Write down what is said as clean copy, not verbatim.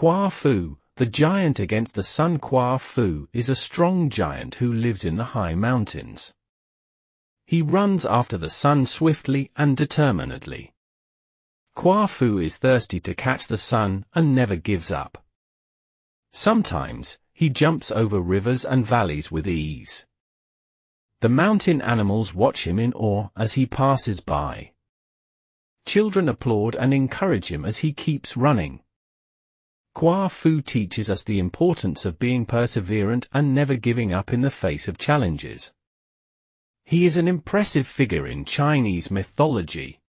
Kua Fu, the giant against the sun. Kua Fu is a strong giant who lives in the high mountains. He runs after the sun swiftly and determinedly. Kua Fu is thirsty to catch the sun and never gives up. Sometimes, he jumps over rivers and valleys with ease. The mountain animals watch him in awe as he passes by. Children applaud and encourage him as he keeps running. Kua Fu teaches us the importance of being perseverant and never giving up in the face of challenges. He is an impressive figure in Chinese mythology.